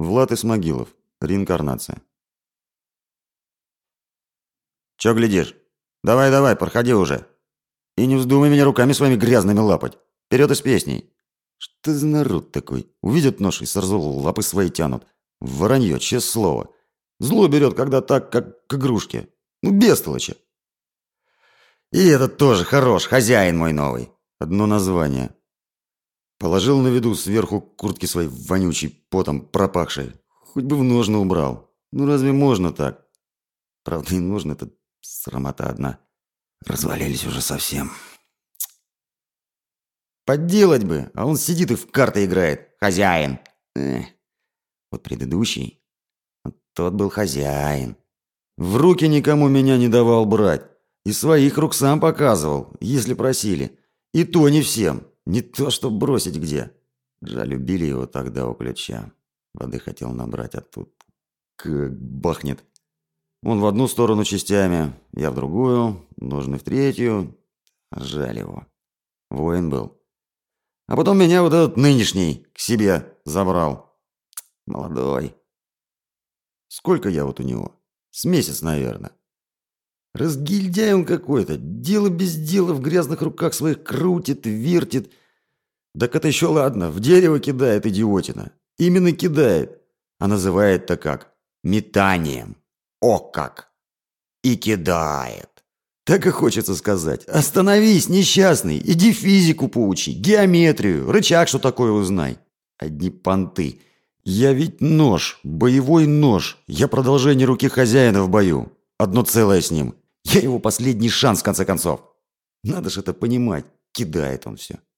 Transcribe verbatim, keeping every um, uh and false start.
Влад Исмагилов. Реинкарнация. «Чё глядишь? Давай-давай, проходи уже. И не вздумай меня руками своими грязными лапать. Вперед из песней!» Что за народ такой? Увидят нож и сразу лапы свои тянут. Воронье, честное слово. Зло берет, когда так, как к игрушке. Ну, бестолочи. И этот тоже хорош, хозяин мой новый. Одно название. Положил на виду сверху куртки своей вонючей, потом пропахшей. Хоть бы в ножны убрал. Ну разве можно так? Правда, и ножны — это срамота одна. Развалились уже совсем. Подделать бы, а он сидит и в карты играет. Хозяин. Эх. Вот предыдущий, вот тот был хозяин. В руки никому меня не давал брать. Из своих рук сам показывал, если просили. И то не всем. Не то, что бросить где. Жаль, убили его тогда у ключа. Воды хотел набрать, а тут как бахнет. Он в одну сторону частями, я в другую, ножны в третью. Жаль его. Воин был. А потом меня вот этот нынешний к себе забрал. Молодой. Сколько я вот у него? С месяц, наверное. Разгильдяй он какой-то. Дело без дела в грязных руках своих крутит, вертит. Так это еще ладно. В дерево кидает идиотина. Именно кидает. А называет-то как? Метанием. О как! И кидает. Так и хочется сказать. Остановись, несчастный. Иди физику поучи, геометрию, рычаг, что такое узнай. Одни понты. Я ведь нож, боевой нож. Я продолжение руки хозяина в бою. Одно целое с ним. Я его последний шанс, в конце концов. Надо ж это понимать. Кидает он все.